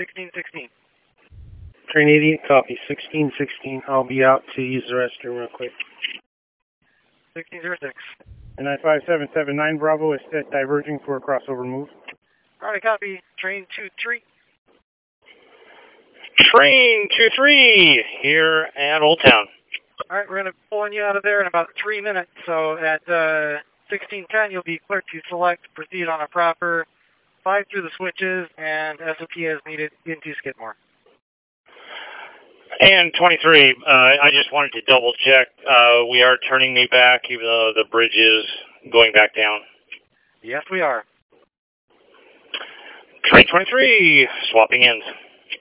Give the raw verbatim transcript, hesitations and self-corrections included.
sixteen sixteen. Train eighty-eight, copy. sixteen sixteen. I'll be out to use the restroom real quick. sixteen oh six. And nine five seven seven nine Bravo is set diverging for a crossover move. Alright, copy. Train two three. Train two three here at Old Town. Alright, we're going to pull you out of there in about three minutes. So at uh, sixteen ten, you'll be cleared to select, proceed on a proper, five through the switches, and S O P as needed into Skidmore. And twenty-three, uh, I just wanted to double check. Uh, we are turning me back, even though the bridge is going back down. Yes, we are. Train twenty-three, swapping ends.